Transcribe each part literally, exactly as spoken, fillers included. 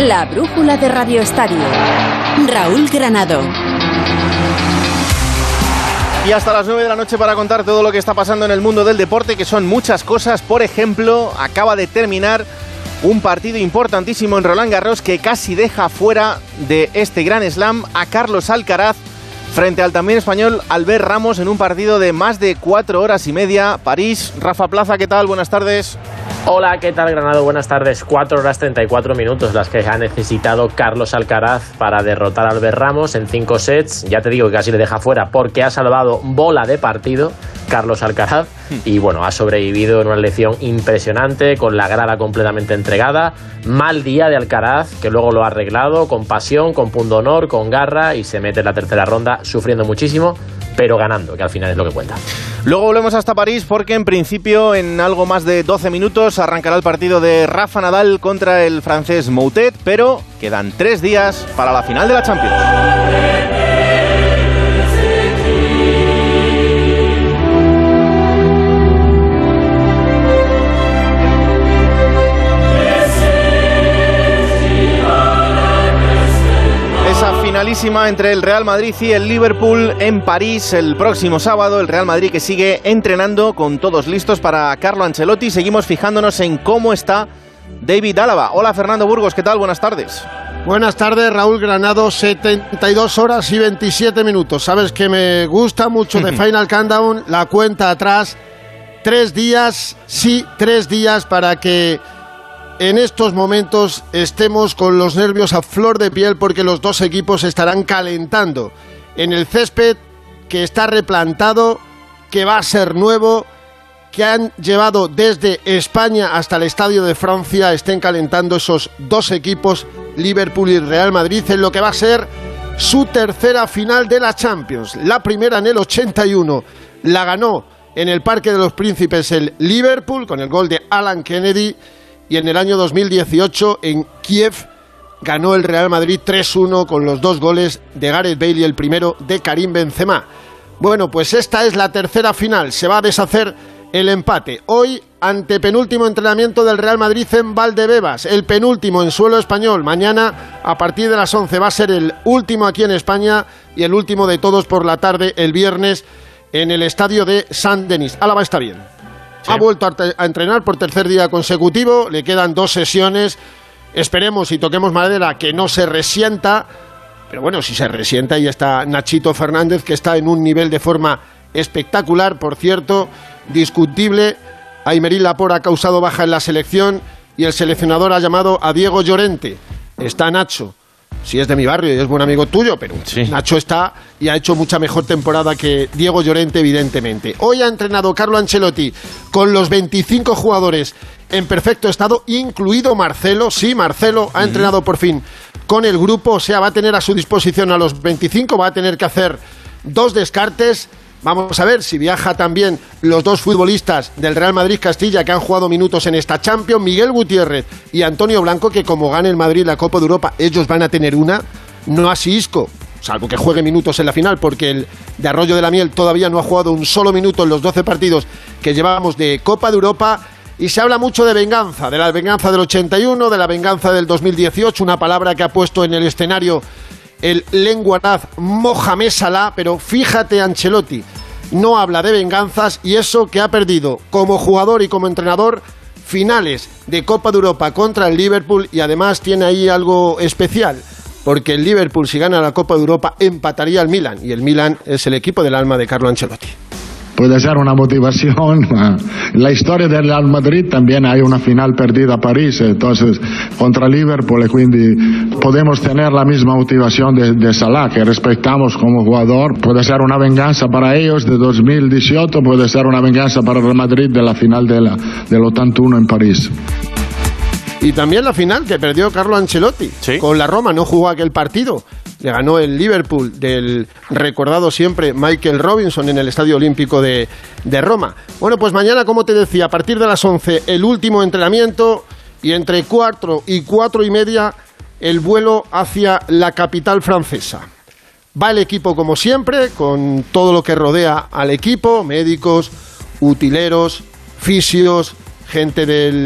La brújula de Radio Estadio. Raúl Granado. Y hasta las nueve de la noche para contar todo lo que está pasando en el mundo del deporte, que son muchas cosas. Por ejemplo, acaba de terminar un partido importantísimo en Roland Garros que casi deja fuera de este Grand Slam a Carlos Alcaraz frente al también español Albert Ramos en un partido de más de cuatro horas y media. París, Rafa Plaza, ¿qué tal? Buenas tardes. Hola, ¿qué tal, Granado? Buenas tardes. cuatro horas treinta y cuatro minutos las que ha necesitado Carlos Alcaraz para derrotar a Albert Ramos en cinco sets. Ya te digo que casi le deja fuera porque ha salvado bola de partido Carlos Alcaraz y bueno, ha sobrevivido en una lección impresionante, con la grada completamente entregada. Mal día de Alcaraz, que luego lo ha arreglado con pasión, con pundonor, con garra, y se mete en la tercera ronda sufriendo muchísimo, pero ganando, que al final es lo que cuenta. Luego volvemos hasta París porque en principio en algo más de doce minutos arrancará el partido de Rafa Nadal contra el francés Moutet, pero quedan tres días para la final de la Champions. Finalísima entre el Real Madrid y el Liverpool en París el próximo sábado. El Real Madrid que sigue entrenando con todos listos para Carlo Ancelotti. Seguimos fijándonos en cómo está David Álava. Hola, Fernando Burgos, ¿qué tal? Buenas tardes. Buenas tardes, Raúl Granado. setenta y dos horas y veintisiete minutos. Sabes que me gusta mucho de Final Countdown, la cuenta atrás. Tres días, sí, tres días para que en estos momentos estemos con los nervios a flor de piel, porque los dos equipos estarán calentando en el césped que está replantado, que va a ser nuevo, que han llevado desde España hasta el Estadio de Francia. Estén calentando esos dos equipos, Liverpool y Real Madrid, en lo que va a ser su tercera final de la Champions. La primera en el ochenta y uno la ganó en el Parque de los Príncipes el Liverpool con el gol de Alan Kennedy. Y en el año dos mil dieciocho, en Kiev, ganó el Real Madrid tres uno con los dos goles de Gareth Bale y el primero de Karim Benzema. Bueno, pues esta es la tercera final. Se va a deshacer el empate. Hoy, antepenúltimo entrenamiento del Real Madrid en Valdebebas, el penúltimo en suelo español. Mañana, a partir de las once, va a ser el último aquí en España y el último de todos por la tarde, el viernes, en el estadio de Saint-Denis. Álava está bien. Sí. Ha vuelto a entrenar por tercer día consecutivo, le quedan dos sesiones, esperemos y toquemos madera que no se resienta, pero bueno, si se resienta, ahí está Nachito Fernández, que está en un nivel de forma espectacular, por cierto, discutible. Aymeric Laporte ha causado baja en la selección y el seleccionador ha llamado a Diego Llorente. Está Nacho, si es de mi barrio y es buen amigo tuyo, pero sí. Nacho está y ha hecho mucha mejor temporada que Diego Llorente, evidentemente. Hoy ha entrenado Carlo Ancelotti con los veinticinco jugadores en perfecto estado, incluido Marcelo. Sí, Marcelo ha entrenado por fin con el grupo, o sea, va a tener a su disposición a los veinticinco, va a tener que hacer dos descartes. Vamos a ver si viaja también los dos futbolistas del Real Madrid Castilla que han jugado minutos en esta Champions, Miguel Gutiérrez y Antonio Blanco, que como gane el Madrid la Copa de Europa, ellos van a tener una, no así Isco, salvo que juegue minutos en la final, porque el de Arroyo de la Miel todavía no ha jugado un solo minuto en los doce partidos que llevábamos de Copa de Europa. Y se habla mucho de venganza, de la venganza del ochenta y uno, de la venganza del dos mil dieciocho, una palabra que ha puesto en el escenario el lenguaraz Mohamed Salah, pero fíjate, Ancelotti no habla de venganzas, y eso que ha perdido como jugador y como entrenador finales de Copa de Europa contra el Liverpool, y además tiene ahí algo especial, porque el Liverpool, si gana la Copa de Europa, empataría al Milan, y el Milan es el equipo del alma de Carlo Ancelotti. Puede ser una motivación. En la historia del Real Madrid también hay una final perdida a París, entonces contra Liverpool, e quindi podemos tener la misma motivación de, de Salah, que respetamos como jugador. Puede ser una venganza para ellos de dos mil dieciocho, puede ser una venganza para el Real Madrid de la final de la, del ochenta y uno en París. Y también la final que perdió Carlo Ancelotti, ¿sí? Con la Roma, no jugó aquel partido. Le ganó el Liverpool del recordado siempre Michael Robinson en el Estadio Olímpico de, de Roma. Bueno, pues mañana, como te decía, a partir de las once, el último entrenamiento, y entre cuatro y cuatro y media el vuelo hacia la capital francesa. Va el equipo como siempre, con todo lo que rodea al equipo, médicos, utileros, fisios, gente del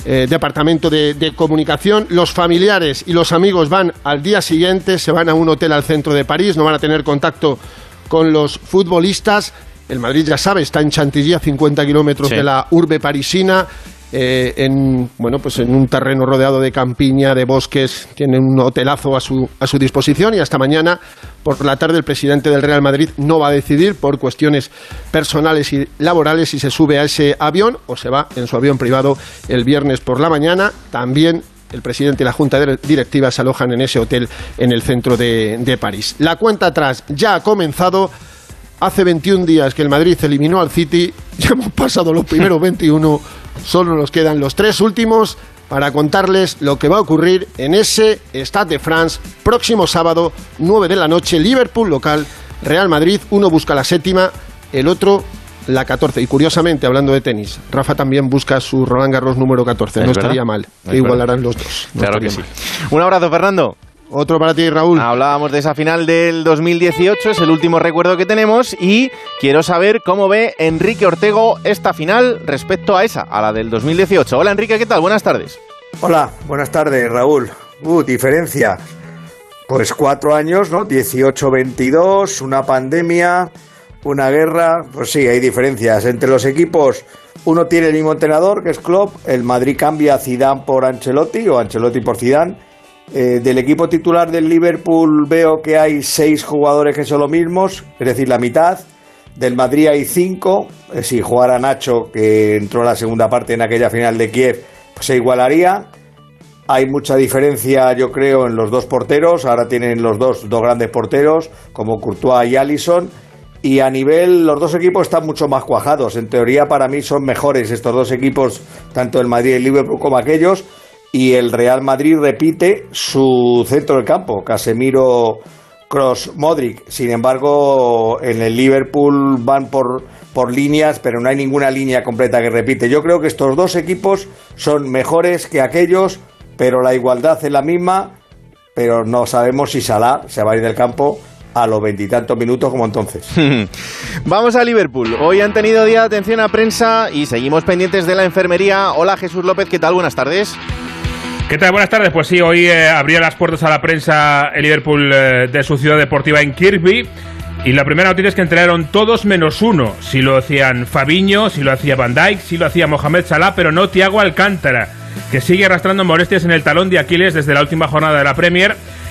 eh, departamento de, de comunicación. Los familiares y los amigos van al día siguiente, se van a un hotel al centro de París, no van a tener contacto con los futbolistas. El Madrid, ya sabe, está en Chantilly, a cincuenta kilómetros sí. de la urbe parisina. Eh, en bueno pues en un terreno rodeado de campiña, de bosques, tiene un hotelazo a su, a su disposición, y hasta mañana por la tarde el presidente del Real Madrid no va a decidir por cuestiones personales y laborales si se sube a ese avión o se va en su avión privado el viernes por la mañana. También el presidente y la junta directiva se alojan en ese hotel en el centro de, de París. La cuenta atrás ya ha comenzado. Hace veintiún días que el Madrid eliminó al City, ya hemos pasado los primeros veintiuno, solo nos quedan los tres últimos para contarles lo que va a ocurrir en ese Stade de France próximo sábado, nueve de la noche, Liverpool local, Real Madrid. Uno busca la séptima, el otro la catorce. Y curiosamente, hablando de tenis, Rafa también busca su Roland Garros número catorce. No estaría mal, que igualarán los dos. No claro que sí. Un abrazo, Fernando. Otro para ti, Raúl. Hablábamos de esa final del dos mil dieciocho, es el último recuerdo que tenemos, y quiero saber cómo ve Enrique Ortego esta final respecto a esa, a la del dos mil dieciocho. Hola, Enrique, ¿qué tal? Buenas tardes. Hola, buenas tardes, Raúl. Uh, diferencia. Pues cuatro años, ¿no? dieciocho veintidós, una pandemia, una guerra. Pues sí, hay diferencias entre los equipos. Uno tiene el mismo entrenador, que es Klopp. El Madrid cambia a Zidane por Ancelotti, o Ancelotti por Zidane. Eh, del equipo titular del Liverpool veo que hay seis jugadores que son los mismos, es decir, la mitad. Del Madrid hay cinco. Eh, si jugara Nacho, que entró en la segunda parte en aquella final de Kiev, pues se igualaría. Hay mucha diferencia, yo creo, en los dos porteros. Ahora tienen los dos, dos grandes porteros, como Courtois y Alisson. Y a nivel, los dos equipos están mucho más cuajados. En teoría, para mí son mejores estos dos equipos, tanto el Madrid y el Liverpool como aquellos. Y el Real Madrid repite su centro del campo, Casemiro, Kroos, Modric. Sin embargo, en el Liverpool van por, por líneas, pero no hay ninguna línea completa que repite. Yo creo que estos dos equipos son mejores que aquellos, pero la igualdad es la misma, pero no sabemos si Salah se va a ir del campo a los veintitantos minutos como entonces. Vamos a Liverpool. Hoy han tenido día de atención a prensa y seguimos pendientes de la enfermería. Hola, Jesús López, ¿qué tal? Buenas tardes. ¿Qué tal? Buenas tardes. Pues sí, hoy eh, abrió las puertas a la prensa el Liverpool eh, de su ciudad deportiva en Kirkby. Y la primera noticia es que entrenaron todos menos uno. Si lo hacían Fabinho, si lo hacía Van Dijk, si lo hacía Mohamed Salah, pero no Thiago Alcántara, que sigue arrastrando molestias en el talón de Aquiles desde la última jornada de la Premier.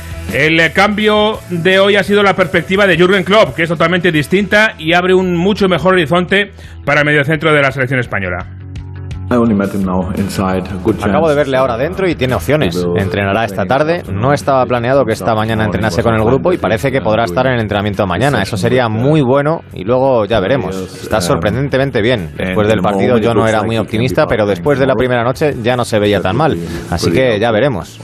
El eh, cambio de hoy ha sido la perspectiva de Jürgen Klopp, que es totalmente distinta y abre un mucho mejor horizonte para el mediocentro de la selección española. Acabo de verle ahora dentro y tiene opciones. Entrenará esta tarde. No estaba planeado que esta mañana entrenase con el grupo y parece que podrá estar en el entrenamiento mañana. Eso sería muy bueno y luego ya veremos. Está sorprendentemente bien. Después del partido yo no era muy optimista, pero después de la primera noche ya no se veía tan mal. Así que ya veremos.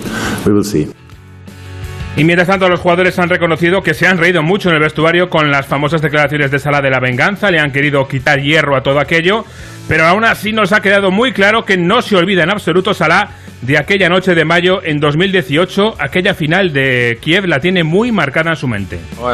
Y mientras tanto, los jugadores han reconocido que se han reído mucho en el vestuario con las famosas declaraciones de Salah de la venganza. Le han querido quitar hierro a todo aquello, pero aún así nos ha quedado muy claro que no se olvida en absoluto Salah de aquella noche de mayo en dos mil dieciocho. Aquella final de Kiev la tiene muy marcada en su mente.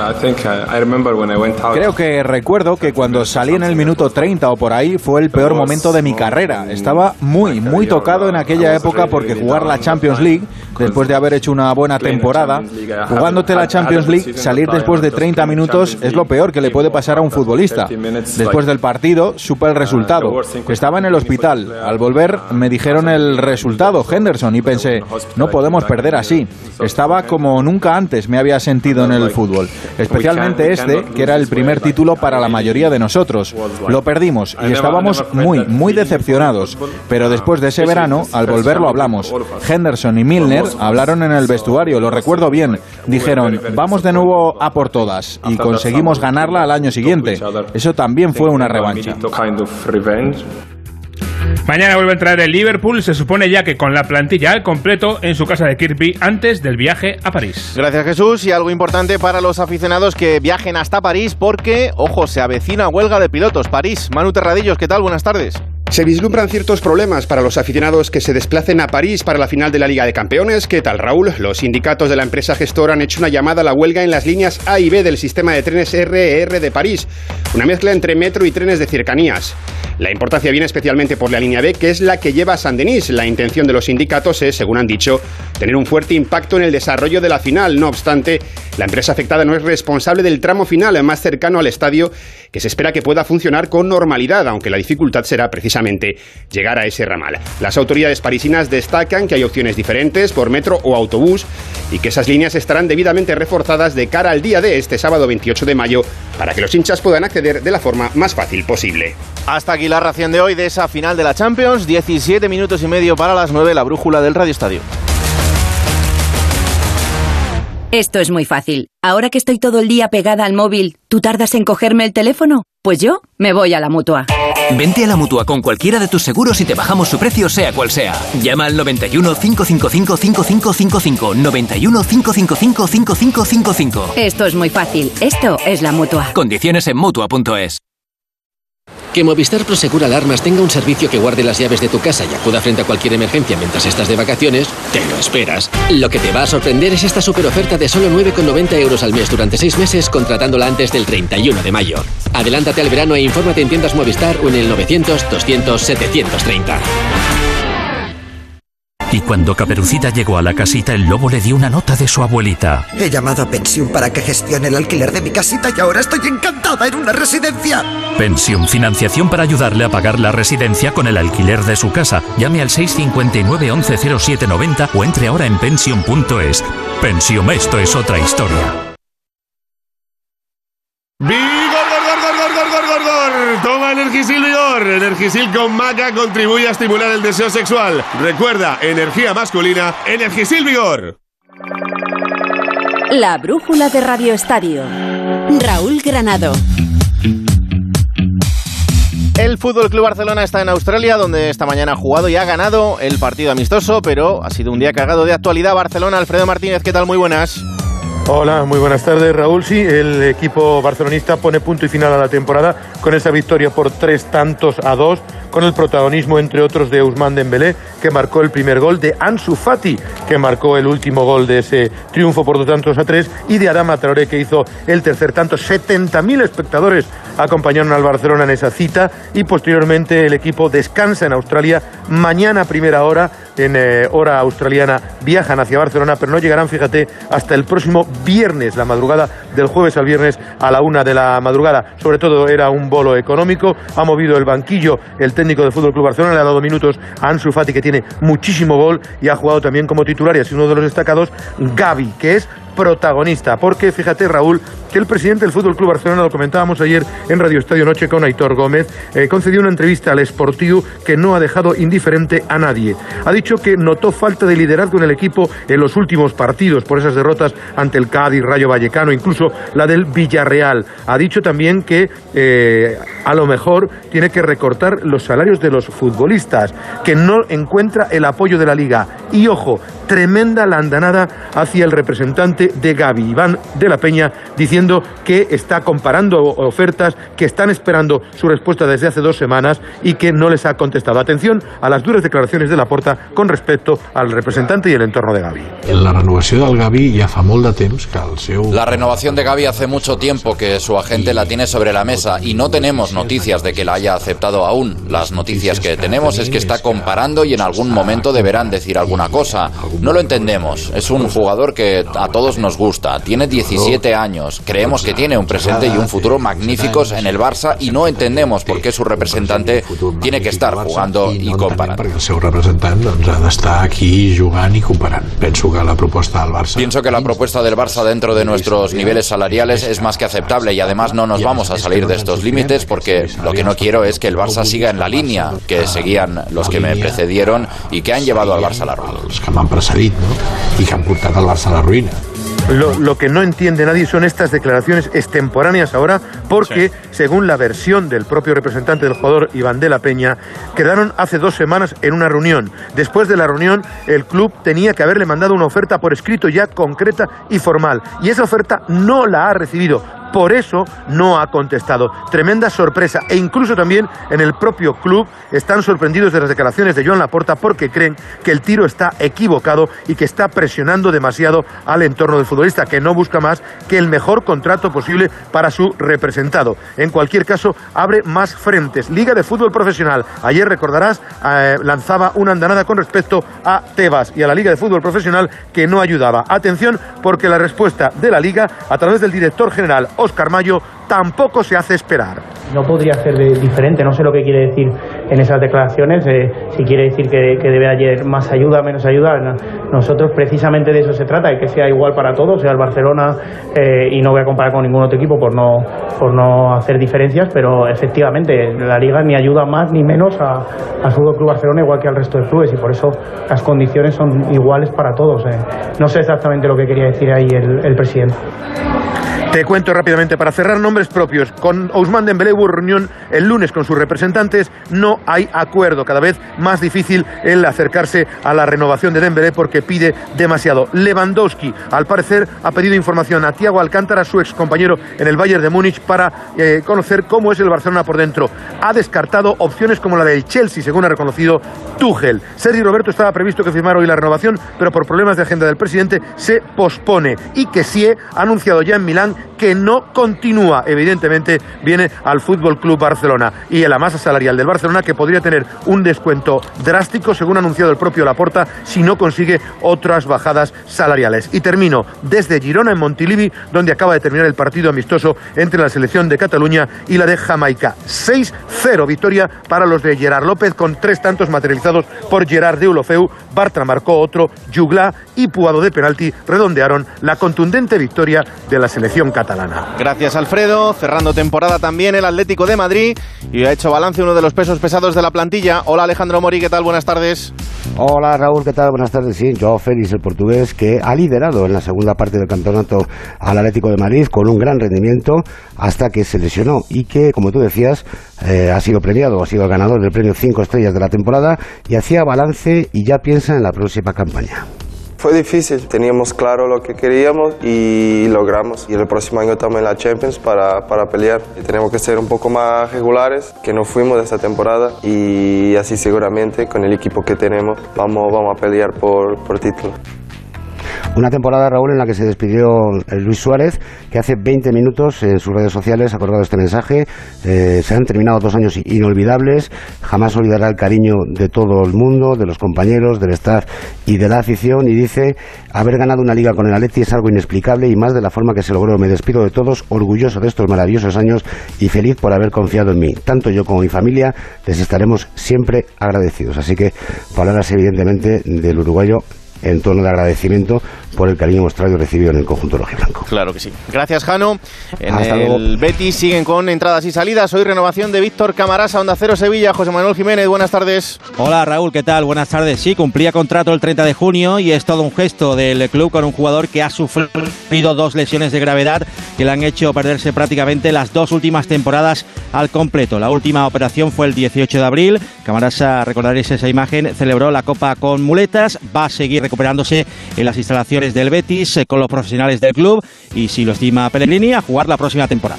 Creo que recuerdo que cuando salí en el minuto treinta o por ahí fue el peor momento de mi carrera. Estaba muy, muy tocado en aquella época porque jugar la Champions League, después de haber hecho una buena temporada, jugándote la Champions League, salir después de treinta minutos es lo peor que le puede pasar a un futbolista. Después del partido supe el resultado. Estaba en el hospital. Al volver me dijeron el resultado, Henderson, y pensé, no podemos perder así. Estaba como nunca antes me había sentido en el fútbol, especialmente este, que era el primer título para la mayoría de nosotros. Lo perdimos y estábamos muy, muy decepcionados, pero después de ese verano, al volver lo hablamos. Henderson y Milner hablaron en el vestuario, lo recuerdo bien. Dijeron, vamos de nuevo a por todas, y conseguimos ganarla al año siguiente. Eso también fue una revancha. Mañana vuelve a entrar el Liverpool, se supone ya que con la plantilla al completo en su casa de Kirkby antes del viaje a París. Gracias, Jesús, y algo importante para los aficionados que viajen hasta París porque, ojo, se avecina huelga de pilotos. París, Manu Terradillos, ¿qué tal? Buenas tardes. Se vislumbran ciertos problemas para los aficionados que se desplacen a París para la final de la Liga de Campeones. ¿Qué tal, Raúl? Los sindicatos de la empresa gestora han hecho una llamada a la huelga en las líneas A y B del sistema de trenes R E R de París, una mezcla entre metro y trenes de cercanías. La importancia viene especialmente por la línea B, que es la que lleva a Saint-Denis. La intención de los sindicatos es, según han dicho, tener un fuerte impacto en el desarrollo de la final. No obstante, la empresa afectada no es responsable del tramo final más cercano al estadio, que se espera que pueda funcionar con normalidad, aunque la dificultad será precisamente llegar a ese ramal. Las autoridades parisinas destacan que hay opciones diferentes por metro o autobús y que esas líneas estarán debidamente reforzadas de cara al día de este sábado veintiocho de mayo para que los hinchas puedan acceder de la forma más fácil posible. Hasta aquí la ración de hoy de esa final de la Champions. diecisiete minutos y medio para las nueve, la brújula del Radio Estadio. Esto es muy fácil. Ahora que estoy todo el día pegada al móvil, ¿tú tardas en cogerme el teléfono? Pues yo me voy a la Mutua. Vente a la Mutua con cualquiera de tus seguros y te bajamos su precio sea cual sea. Llama al noventa y uno, cinco cinco cinco, cinco cinco cinco cinco, noventa y uno, cinco cinco cinco, cinco cinco cinco cinco. Esto es muy fácil. Esto es la Mutua. Condiciones en Mutua punto es. Que Movistar Prosegur Alarmas tenga un servicio que guarde las llaves de tu casa y acuda frente a cualquier emergencia mientras estás de vacaciones, te lo esperas. Lo que te va a sorprender es esta super oferta de solo nueve con noventa euros al mes durante seis meses contratándola antes del treinta y uno de mayo. Adelántate al verano e infórmate en tiendas Movistar o en el novecientos, doscientos, setecientos treinta. Y cuando Caperucita llegó a la casita, el lobo le dio una nota de su abuelita. He llamado a Pensión para que gestione el alquiler de mi casita y ahora estoy encantada en una residencia. Pensión, financiación para ayudarle a pagar la residencia con el alquiler de su casa. Llame al seis cinco nueve, once, cero siete noventa o entre ahora en pensión punto es. Pensión, esto es otra historia. ¡Vigor, gor, gor, gor, gor, gor, gor, gor! Toma Energisil Vigor. Energisil con maca contribuye a estimular el deseo sexual. Recuerda, energía masculina, Energisil Vigor. La brújula de Radio Estadio. Raúl Granado. El F C Barcelona está en Australia, donde esta mañana ha jugado y ha ganado el partido amistoso, pero ha sido un día cargado de actualidad. Barcelona, Alfredo Martínez, ¿qué tal? Muy buenas. Hola, muy buenas tardes, Raúl. Sí, el equipo barcelonista pone punto y final a la temporada con esa victoria por tres tantos a dos, con el protagonismo, entre otros, de Ousmane Dembélé, que marcó el primer gol, de Ansu Fati, que marcó el último gol de ese triunfo por dos tantos a tres, y de Adama Traoré, que hizo el tercer tanto. setenta mil espectadores acompañaron al Barcelona en esa cita, y posteriormente el equipo descansa en Australia. Mañana a primera hora, en eh, hora australiana, viajan hacia Barcelona, pero no llegarán, fíjate, hasta el próximo viernes, la madrugada del jueves al viernes a la una de la madrugada. Sobre todo era un bolo económico. Ha movido el banquillo el técnico del F C Barcelona, le ha dado minutos a Ansu Fati, que tiene muchísimo gol, y ha jugado también como titular, y ha sido uno de los destacados, Gavi, que es protagonista, porque fíjate, Raúl, que el presidente del F C Barcelona, lo comentábamos ayer en Radio Estadio Noche con Aitor Gómez, eh, concedió una entrevista al Sportiu que no ha dejado indiferente a nadie. Ha dicho que notó falta de liderazgo en el equipo en los últimos partidos por esas derrotas ante el Cádiz, Rayo Vallecano, incluso la del Villarreal. Ha dicho también que eh, a lo mejor tiene que recortar los salarios de los futbolistas, que no encuentra el apoyo de la Liga. Y ojo, tremenda la andanada hacia el representante de Gavi, Iván de la Peña, diciendo que está comparando ofertas, que están esperando su respuesta desde hace dos semanas y que no les ha contestado. Atención a las duras declaraciones de Laporta con respecto al representante y el entorno de Gavi. La renovación del Gavi ja fa molt de temps que el seu... La renovación de Gavi hace mucho tiempo que su agente la tiene sobre la mesa y no tenemos noticias de que la haya aceptado aún. Las noticias que tenemos es que está comparando y en algún momento deberán decir alguna cosa. No lo entendemos. Es un jugador que a todos nos gusta. Tiene diecisiete años. Creemos que tiene un presente y un futuro magníficos en el Barça y no entendemos por qué su representante tiene que estar jugando y comparando. Perquè el seu representant doncs, ha d'estar aquí jugant i comparant. Penso que la propuesta del Barça... Pienso que la propuesta del Barça dentro de nuestros niveles salariales es más que aceptable y además no nos vamos a salir de estos límites porque lo que no quiero es que el Barça siga en la línea que seguían los que me precedieron y que han llevado al Barça a la ruina. Els que m'han precedit, no? I que han portat al Barça a la ruïna. Lo, lo que no entiende nadie son estas declaraciones extemporáneas ahora, porque, sí, según la versión del propio representante del jugador, Iván de la Peña, quedaron hace dos semanas en una reunión. Después de la reunión, el club tenía que haberle mandado una oferta por escrito ya concreta y formal, y esa oferta no la ha recibido. Por eso no ha contestado. Tremenda sorpresa. E incluso también en el propio club están sorprendidos de las declaraciones de Joan Laporta porque creen que el tiro está equivocado y que está presionando demasiado al entorno del futbolista, que no busca más que el mejor contrato posible para su representado. En cualquier caso, abre más frentes. Liga de Fútbol Profesional. Ayer, recordarás, eh, lanzaba una andanada con respecto a Tebas y a la Liga de Fútbol Profesional que no ayudaba. Atención, porque la respuesta de la Liga, a través del director general Óscar Mayo, tampoco se hace esperar. No podría ser de diferente, no sé lo que quiere decir en esas declaraciones, eh, si quiere decir que, que debe haber más ayuda, menos ayuda. Nosotros precisamente de eso se trata, de que sea igual para todos, sea el Barcelona, eh, y no voy a comparar con ningún otro equipo por no, por no hacer diferencias, pero efectivamente la Liga ni ayuda más ni menos a, a Fútbol Club Barcelona igual que al resto de clubes, y por eso las condiciones son iguales para todos. Eh. No sé exactamente lo que quería decir ahí el, el presidente. Te cuento rápidamente, para cerrar nombres propios. Con Ousmane Dembélé hubo reunión el lunes con sus representantes, no hay acuerdo, cada vez más difícil el acercarse a la renovación de Dembélé porque pide demasiado. Lewandowski, al parecer, ha pedido información a Thiago Alcántara, su excompañero en el Bayern de Múnich, para eh, conocer cómo es el Barcelona por dentro. Ha descartado opciones como la del Chelsea, según ha reconocido Tuchel. Sergi Roberto estaba previsto que firmara hoy la renovación, pero por problemas de agenda del presidente se pospone. Y Kessie ha anunciado ya en Milán que no continúa. Evidentemente viene al Fútbol Club Barcelona, y en la masa salarial del Barcelona, que podría tener un descuento drástico, según ha anunciado el propio Laporta, si no consigue otras bajadas salariales. Y termino desde Girona, en Montilivi, donde acaba de terminar el partido amistoso entre la selección de Cataluña y la de Jamaica. seis cero victoria para los de Gerard López, con tres tantos materializados por Gerard Deulofeu. Bartra marcó otro, Jugla y Puado de penalti redondearon la contundente victoria de la selección catalana. Gracias, Alfredo. Cerrando temporada también el Atlético de Madrid, y ha hecho balance uno de los pesos pesados de la plantilla. Hola, Alejandro Mori, ¿qué tal? Buenas tardes. Hola, Raúl, ¿qué tal? Buenas tardes. Sí, Joao Félix, el portugués, que ha liderado en la segunda parte del campeonato al Atlético de Madrid con un gran rendimiento hasta que se lesionó, y que, como tú decías, eh, ha sido premiado, ha sido el ganador del premio cinco estrellas de la temporada, y hacía balance y ya piensa en la próxima campaña. Fue difícil, teníamos claro lo que queríamos y logramos. Y el próximo año estamos en la Champions para, para pelear. Y tenemos que ser un poco más regulares, que no fuimos de esta temporada, y así seguramente con el equipo que tenemos vamos, vamos a pelear por, por título. Una temporada, Raúl, en la que se despidió Luis Suárez, que hace veinte minutos en sus redes sociales ha colgado este mensaje. Eh, se han terminado dos años inolvidables, jamás olvidará el cariño de todo el mundo, de los compañeros, del staff y de la afición, y dice: haber ganado una liga con el Atleti es algo inexplicable, y más de la forma que se logró. Me despido de todos, orgulloso de estos maravillosos años y feliz por haber confiado en mí. Tanto yo como mi familia les estaremos siempre agradecidos. Así que palabras evidentemente del uruguayo en tono de agradecimiento por el cariño mostrado y recibido en el conjunto rojiblanco. Claro que sí. Gracias, Jano. En Hasta el luego. Betis siguen con entradas y salidas. Hoy renovación de Víctor Camarasa, Onda Cero Sevilla. José Manuel Jiménez, buenas tardes. Hola, Raúl, ¿qué tal? Buenas tardes. Sí, cumplía contrato el treinta de junio y es todo un gesto del club con un jugador que ha sufrido dos lesiones de gravedad que le han hecho perderse prácticamente las dos últimas temporadas al completo. La última operación fue el dieciocho de abril. Camarasa, recordaréis esa imagen, celebró la Copa con muletas. Va a seguir recuperándose en las instalaciones del Betis, eh, con los profesionales del club, y si lo estima Pellegrini, a jugar la próxima temporada.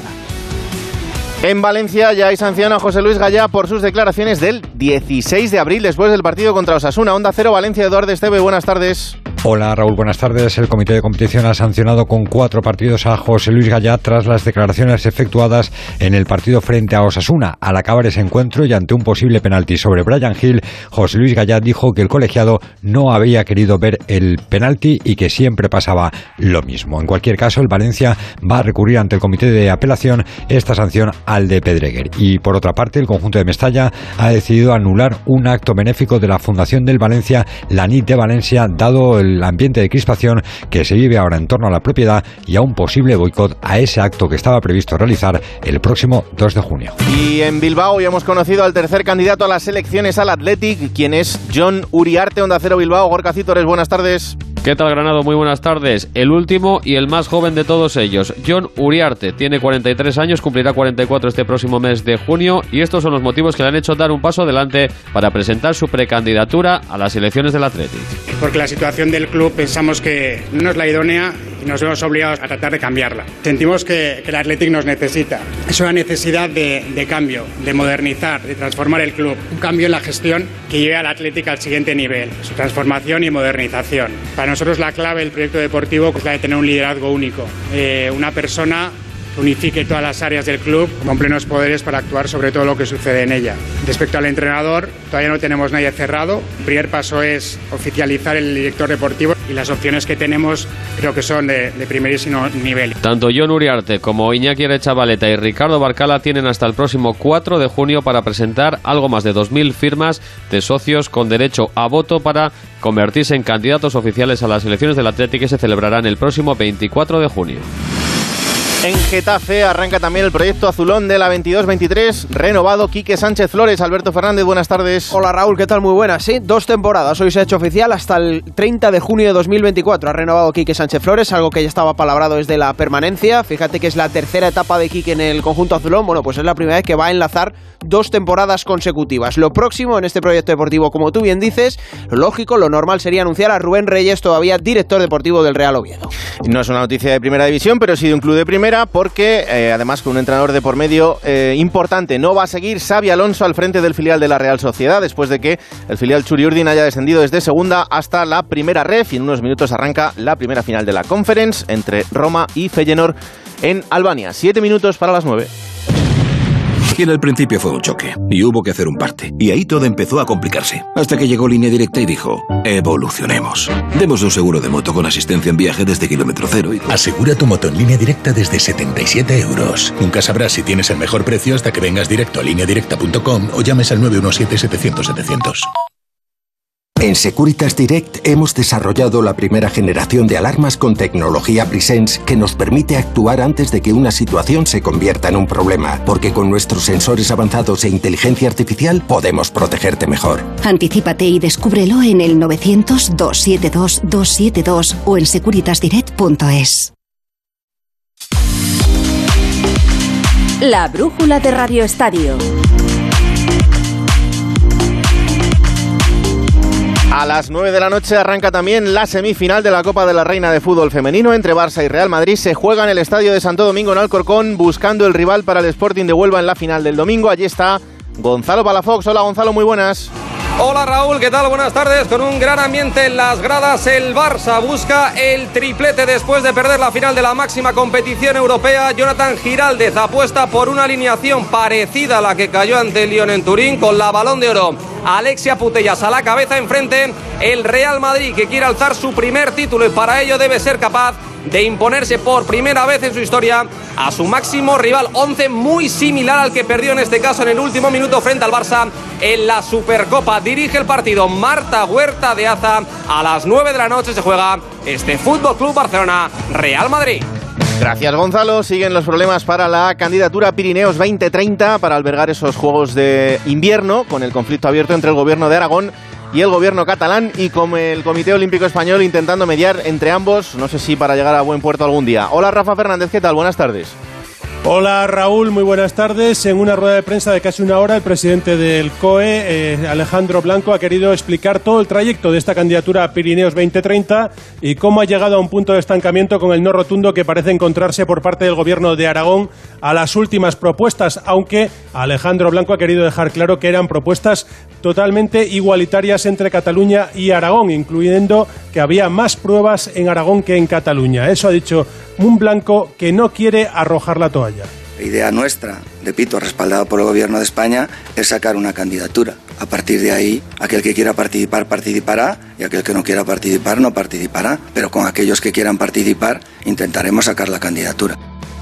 En Valencia ya hay sanción a José Luis Gallá por sus declaraciones del dieciséis de abril, después del partido contra Osasuna. Onda Cero Valencia, Eduardo Esteve, buenas tardes. Hola, Raúl, buenas tardes. El Comité de Competición ha sancionado con cuatro partidos a José Luis Gallá tras las declaraciones efectuadas en el partido frente a Osasuna. Al acabar ese encuentro y ante un posible penalti sobre Bryan Gil, José Luis Gallá dijo que el colegiado no había querido ver el penalti y que siempre pasaba lo mismo. En cualquier caso, el Valencia va a recurrir ante el Comité de Apelación esta sanción al de Pedreguer. Y por otra parte, el conjunto de Mestalla ha decidido anular un acto benéfico de la Fundación del Valencia, la Nit de Valencia, dado el ambiente de crispación que se vive ahora en torno a la propiedad y a un posible boicot a ese acto que estaba previsto realizar el próximo dos de junio. Y en Bilbao ya hemos conocido al tercer candidato a las elecciones al Athletic, quien es Jon Uriarte. Onda Cero Bilbao. Gorka Cítores, buenas tardes. ¿Qué tal, Granado? Muy buenas tardes. El último y el más joven de todos ellos, Jon Uriarte, tiene cuarenta y tres años, cumplirá cuarenta y cuatro este próximo mes de junio, y estos son los motivos que le han hecho dar un paso adelante para presentar su precandidatura a las elecciones del Athletic. Porque la situación del club pensamos que no es la idónea y nos vemos obligados a tratar de cambiarla. Sentimos que, que el Athletic nos necesita. Es una necesidad de, de cambio, de modernizar, de transformar el club. Un cambio en la gestión que lleve al Athletic al siguiente nivel, su transformación y modernización. Para nosotros la clave del proyecto deportivo es la de tener un liderazgo único, eh, una persona unifique todas las áreas del club con plenos poderes para actuar sobre todo lo que sucede en ella. Respecto al entrenador, todavía no tenemos nadie cerrado. El primer paso es oficializar el director deportivo y las opciones que tenemos creo que son de, de primerísimo nivel. Tanto Jon Uriarte como Iñaki Arechavaleta y Ricardo Barcala tienen hasta el próximo cuatro de junio para presentar algo más de dos mil firmas de socios con derecho a voto para convertirse en candidatos oficiales a las elecciones del Athletic que se celebrarán el próximo veinticuatro de junio. En Getafe arranca también el proyecto azulón de la veintidós veintitrés, renovado Quique Sánchez Flores. Alberto Fernández, buenas tardes. Hola Raúl, ¿qué tal? Muy buenas. Sí, dos temporadas. Hoy se ha hecho oficial hasta el treinta de junio de dos mil veinticuatro. Ha renovado Quique Sánchez Flores, algo que ya estaba palabrado desde la permanencia. Fíjate que es la tercera etapa de Quique en el conjunto azulón. Bueno, pues es la primera vez que va a enlazar dos temporadas consecutivas. Lo próximo en este proyecto deportivo, como tú bien dices, lo lógico, lo normal sería anunciar a Rubén Reyes, todavía director deportivo del Real Oviedo. No es una noticia de primera división, pero sí de un club de primera, porque eh, además con un entrenador de por medio eh, importante. No va a seguir Xabi Alonso al frente del filial de la Real Sociedad, después de que el filial Churiurdin haya descendido desde segunda hasta la primera ref, y en unos minutos arranca la primera final de la Conference entre Roma y Feyenoord en Albania. Siete minutos para las nueve. Y en el principio fue un choque, y hubo que hacer un parte. Y ahí todo empezó a complicarse. Hasta que llegó Línea Directa y dijo, evolucionemos. Demos un seguro de moto con asistencia en viaje desde kilómetro cero. Y... Asegura tu moto en Línea Directa desde setenta y siete euros. Nunca sabrás si tienes el mejor precio hasta que vengas directo a línea directa punto com o llames al nueve uno siete, setecientos, setecientos. En Securitas Direct hemos desarrollado la primera generación de alarmas con tecnología Presence que nos permite actuar antes de que una situación se convierta en un problema, porque con nuestros sensores avanzados e inteligencia artificial podemos protegerte mejor. Anticípate y descúbrelo en el novecientos, doscientos setenta y dos, doscientos setenta y dos o en securitas direct punto es. La brújula de Radio Estadio. A las nueve de la noche arranca también la semifinal de la Copa de la Reina de Fútbol Femenino entre Barça y Real Madrid. Se juega en el Estadio de Santo Domingo en Alcorcón, buscando el rival para el Sporting de Huelva en la final del domingo. Allí está Gonzalo Palafox. Hola Gonzalo, muy buenas. Hola Raúl, ¿qué tal? Buenas tardes. Con un gran ambiente en las gradas, el Barça busca el triplete después de perder la final de la máxima competición europea. Jonathan Giraldez apuesta por una alineación parecida a la que cayó ante el Lyon en Turín, con la Balón de Oro Alexia Putellas a la cabeza. Enfrente el Real Madrid, que quiere alzar su primer título y para ello debe ser capaz de imponerse por primera vez en su historia a su máximo rival. Once muy similar al que perdió en este caso en el último minuto frente al Barça en la Supercopa. Dirige el partido Marta Huerta de Aza. A las nueve de la noche se juega este Fútbol Club Barcelona Real Madrid. Gracias Gonzalo. Siguen los problemas para la candidatura Pirineos veinte treinta para albergar esos Juegos de Invierno, con el conflicto abierto entre el gobierno de Aragón y el gobierno catalán, y con el Comité Olímpico Español intentando mediar entre ambos, no sé si para llegar a buen puerto algún día. Hola Rafa Fernández, ¿qué tal? Buenas tardes. Hola Raúl, muy buenas tardes. En una rueda de prensa de casi una hora, el presidente del C O E, eh, Alejandro Blanco, ha querido explicar todo el trayecto de esta candidatura a Pirineos veinte treinta y cómo ha llegado a un punto de estancamiento con el no rotundo que parece encontrarse por parte del gobierno de Aragón a las últimas propuestas, aunque Alejandro Blanco ha querido dejar claro que eran propuestas totalmente igualitarias entre Cataluña y Aragón, incluyendo que había más pruebas en Aragón que en Cataluña. Eso ha dicho un Blanco que no quiere arrojar la toalla. La idea nuestra, repito, respaldada por el Gobierno de España, es sacar una candidatura. A partir de ahí, aquel que quiera participar, participará, y aquel que no quiera participar, no participará. Pero con aquellos que quieran participar, intentaremos sacar la candidatura.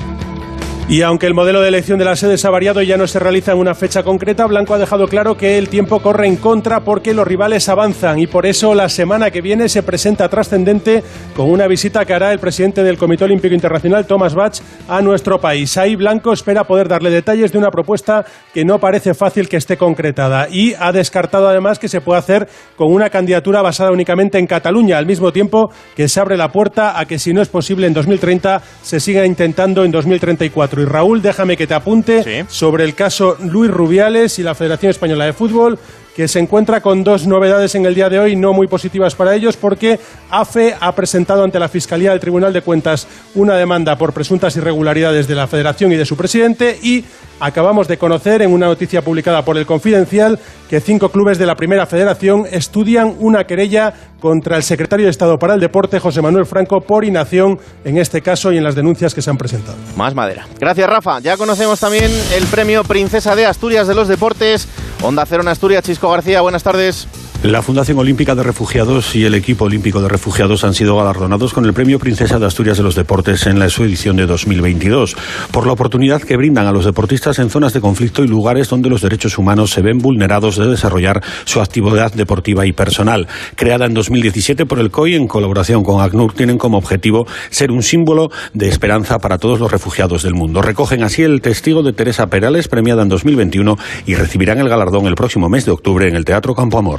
Y aunque el modelo de elección de las sedes ha variado y ya no se realiza en una fecha concreta, Blanco ha dejado claro que el tiempo corre en contra porque los rivales avanzan, y por eso la semana que viene se presenta trascendente con una visita que hará el presidente del Comité Olímpico Internacional, Thomas Bach, a nuestro país. Ahí Blanco espera poder darle detalles de una propuesta que no parece fácil que esté concretada, y ha descartado además que se pueda hacer con una candidatura basada únicamente en Cataluña, al mismo tiempo que se abre la puerta a que, si no es posible en dos mil treinta, se siga intentando en dos mil treinta y cuatro. Y Raúl, déjame que te apunte sí. sobre el caso Luis Rubiales y la Federación Española de Fútbol, que se encuentra con dos novedades en el día de hoy, no muy positivas para ellos, porque AFE ha presentado ante la Fiscalía del Tribunal de Cuentas una demanda por presuntas irregularidades de la Federación y de su presidente, y acabamos de conocer en una noticia publicada por El Confidencial que cinco clubes de la Primera Federación estudian una querella contra el secretario de Estado para el Deporte, José Manuel Franco, por inacción en este caso y en las denuncias que se han presentado. Más madera. Gracias, Rafa. Ya conocemos también el premio Princesa de Asturias de los Deportes. Onda Cero en Asturias, Chisco García, buenas tardes. La Fundación Olímpica de Refugiados y el equipo olímpico de refugiados han sido galardonados con el Premio Princesa de Asturias de los Deportes en la su edición de dos mil veintidós, por la oportunidad que brindan a los deportistas en zonas de conflicto y lugares donde los derechos humanos se ven vulnerados de desarrollar su actividad deportiva y personal. Creada en dos mil diecisiete por el C O I en colaboración con ACNUR, tienen como objetivo ser un símbolo de esperanza para todos los refugiados del mundo. Recogen así el testigo de Teresa Perales, premiada en dos mil veintiuno, y recibirán el galardón el próximo mes de octubre en el Teatro Campo Amor.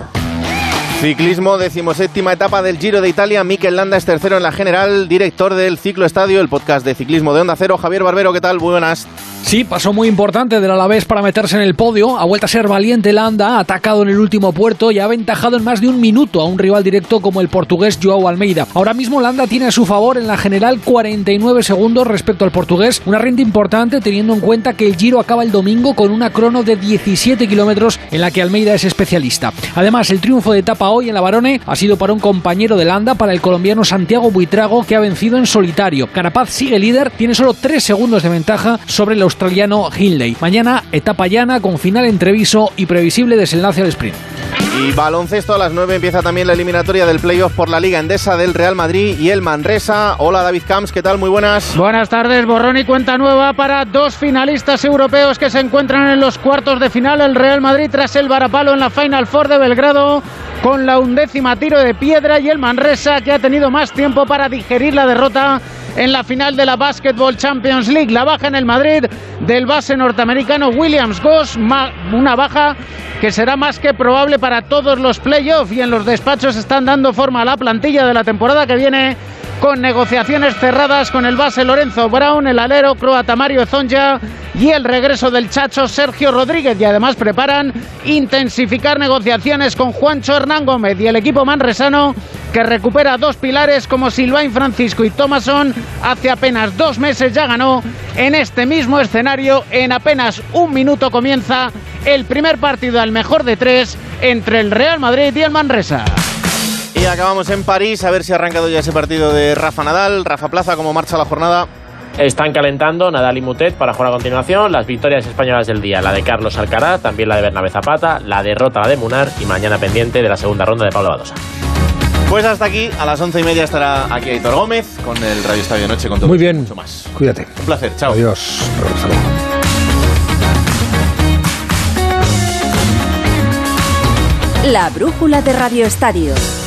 Ciclismo, decimoséptima etapa del Giro de Italia. Mikel Landa es tercero en la general, director del Ciclo Estadio, el podcast de ciclismo de Onda Cero. Javier Barbero, ¿qué tal? Muy buenas. Sí, paso muy importante del Alavés para meterse en el podio. Ha vuelto a ser valiente Landa, ha atacado en el último puerto y ha aventajado en más de un minuto a un rival directo como el portugués Joao Almeida. Ahora mismo Landa tiene a su favor en la general cuarenta y nueve segundos respecto al portugués, una renta importante teniendo en cuenta que el Giro acaba el domingo con una crono de diecisiete kilómetros en la que Almeida es especialista. Además, el triunfo de etapa hoy en la Barone ha sido para un compañero de Landa, para el colombiano Santiago Buitrago, que ha vencido en solitario. Carapaz sigue líder, tiene solo tres segundos de ventaja sobre el australiano Hindley. Mañana, etapa llana con final en Treviso y previsible desenlace al sprint. Y baloncesto, a las nueve empieza también la eliminatoria del playoff por la Liga Endesa del Real Madrid y el Manresa. Hola David Camps, ¿qué tal? Muy buenas. Buenas tardes, borrón y cuenta nueva para dos finalistas europeos que se encuentran en los cuartos de final. El Real Madrid tras el varapalo en la Final Four de Belgrado con la undécima tiro de piedra, y el Manresa, que ha tenido más tiempo para digerir la derrota en la final de la Basketball Champions League. La baja en el Madrid del base norteamericano Williams Goss, una baja que será más que probable para todos los playoffs, y en los despachos están dando forma a la plantilla de la temporada que viene, con negociaciones cerradas con el base Lorenzo Brown, el alero croata Mario Zonja y el regreso del chacho Sergio Rodríguez, y además preparan intensificar negociaciones con Juancho Hernán Gómez y el equipo manresano, que recupera dos pilares como Sylvain Francisco y Thomason. Hace apenas dos meses ya ganó en este mismo escenario. En apenas un minuto comienza el primer partido al mejor de tres entre el Real Madrid y el Manresa. Y acabamos en París, a ver si ha arrancado ya ese partido de Rafa Nadal. Rafa Plaza, ¿cómo marcha la jornada? Están calentando Nadal y Mutet para jugar a continuación las victorias españolas del día, la de Carlos Alcaraz, también la de Bernabé Zapata, la derrota la de Munar, y mañana pendiente de la segunda ronda de Pablo Badosa. Pues hasta aquí, a las once y media estará aquí Aitor Gómez con el Radio Estadio Noche, con todo. Muy bien, mucho más. Cuídate. Un placer, chao. Adiós. La brújula de Radio Estadio.